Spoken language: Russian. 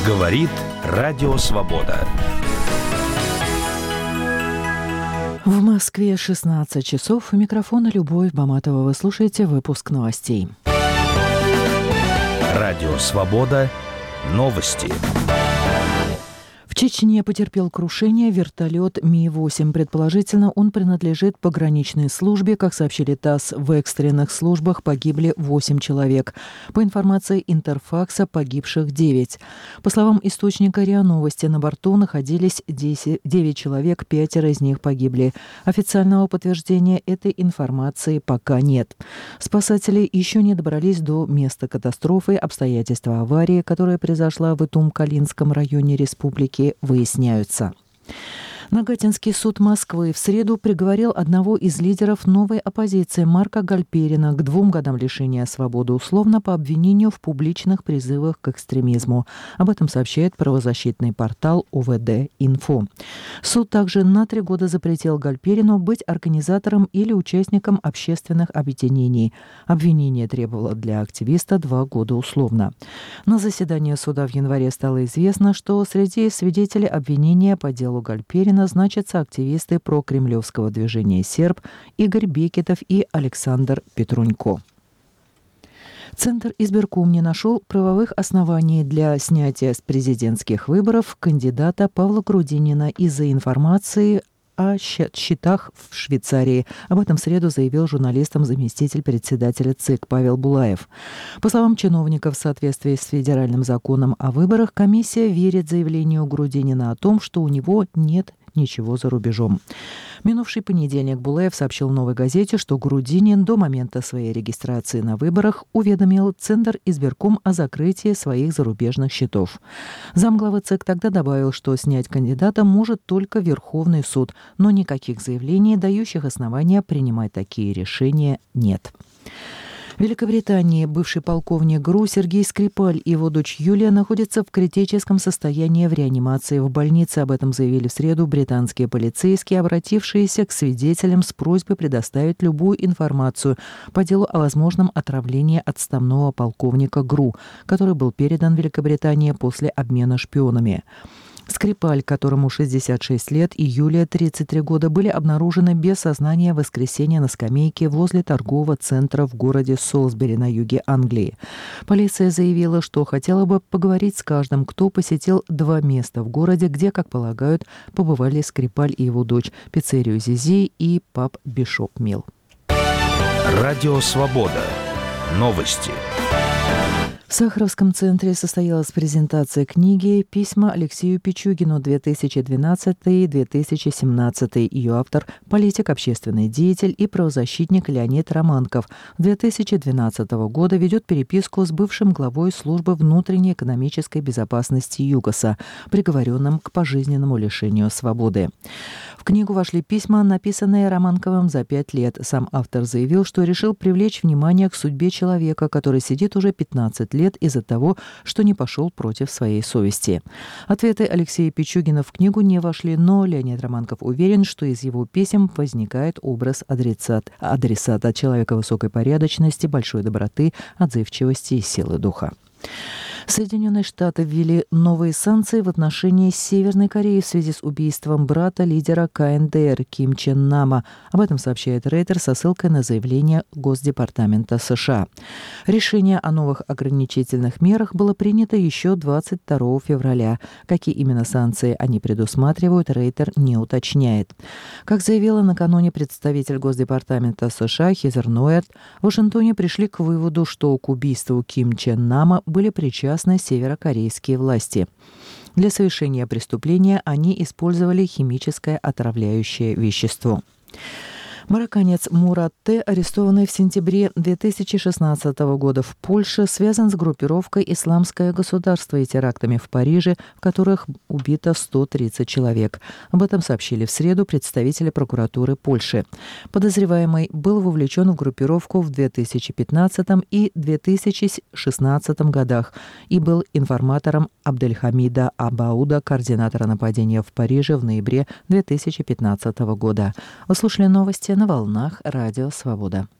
Говорит Радио Свобода. В Москве 16 часов. У микрофона Любовь Баматова. Вы слушаете выпуск новостей. Радио Свобода. Новости. В Чечне потерпел крушение вертолет Ми-8. Предположительно, он принадлежит пограничной службе. Как сообщили ТАСС, в экстренных службах погибли 8 человек. По информации Интерфакса, погибших 9. По словам источника РИА Новости, на борту находились 9 человек, 5 из них погибли. Официального подтверждения этой информации пока нет. Спасатели еще не добрались до места катастрофы. Обстоятельства аварии, которая произошла в Итум-Калинском районе республики, выясняются. Нагатинский суд Москвы в среду приговорил одного из лидеров новой оппозиции Марка Гальперина к 2 годам лишения свободы условно по обвинению в публичных призывах к экстремизму. Об этом сообщает правозащитный портал УВД-Инфо. Суд также на 3 года запретил Гальперину быть организатором или участником общественных объединений. Обвинение требовало для активиста 2 года условно. На заседании суда в январе стало известно, что среди свидетелей обвинения по делу Гальперина значатся активисты прокремлевского движения «Серб» Игорь Бекетов и Александр Петрунько. Центр избирком не нашел правовых оснований для снятия с президентских выборов кандидата Павла Грудинина из-за информации о счетах в Швейцарии. Об этом в среду заявил журналистам заместитель председателя ЦИК Павел Булаев. По словам чиновников, в соответствии с федеральным законом о выборах, комиссия верит заявлению Грудинина о том, что у него нет ничего за рубежом. Минувший понедельник Булаев сообщил в «Новой газете», что Грудинин до момента своей регистрации на выборах уведомил Центр избирком о закрытии своих зарубежных счетов. Замглавы ЦИК тогда добавил, что снять кандидата может только Верховный суд, но никаких заявлений, дающих основания принимать такие решения, нет. В Великобритании бывший полковник ГРУ Сергей Скрипаль и его дочь Юлия находятся в критическом состоянии в реанимации в больнице. Об этом заявили в среду британские полицейские, обратившиеся к свидетелям с просьбой предоставить любую информацию по делу о возможном отравлении отставного полковника ГРУ, который был передан Великобритании после обмена шпионами. Скрипаль, которому 66 лет, и Юлия, 33 года, были обнаружены без сознания в воскресенье на скамейке возле торгового центра в городе Солсбери на юге Англии. Полиция заявила, что хотела бы поговорить с каждым, кто посетил 2 места в городе, где, как полагают, побывали Скрипаль и его дочь, пиццерию Зизи и паб Бишоп Милл. Радио Свобода. Новости. В Сахаровском центре состоялась презентация книги «Письма Алексею Пичугину 2012-2017». Ее автор – политик, общественный деятель и правозащитник Леонид Романков. 2012 года ведет переписку с бывшим главой службы внутренней экономической безопасности ЮГОСа, приговоренным к пожизненному лишению свободы. В книгу вошли письма, написанные Романковым за 5 лет. Сам автор заявил, что решил привлечь внимание к судьбе человека, который сидит уже 15 лет из-за того, что не пошел против своей совести. Ответы Алексея Пичугина в книгу не вошли, но Леонид Романков уверен, что из его писем возникает образ адресата человека высокой порядочности, большой доброты, отзывчивости и силы духа. Соединенные Штаты ввели новые санкции в отношении Северной Кореи в связи с убийством брата лидера КНДР Ким Чен Нама. Об этом сообщает Рейтер со ссылкой на заявление Госдепартамента США. Решение о новых ограничительных мерах было принято еще 22 февраля. Какие именно санкции они предусматривают, Рейтер не уточняет. Как заявила накануне представитель Госдепартамента США Хизер Нойерт, в Вашингтоне пришли к выводу, что к убийству Ким Чен Нама были причастны северокорейские власти. Для совершения преступления они использовали химическое отравляющее вещество. Марокканец Мурат Т., арестованный в сентябре 2016 года в Польше, связан с группировкой «Исламское государство» и терактами в Париже, в которых убито 130 человек. Об этом сообщили в среду представители прокуратуры Польши. Подозреваемый был вовлечен в группировку в 2015 и 2016 годах и был информатором Абдельхамида Абауда, координатора нападения в Париже в ноябре 2015 года. Вы слушали новости на волнах Радио Свобода.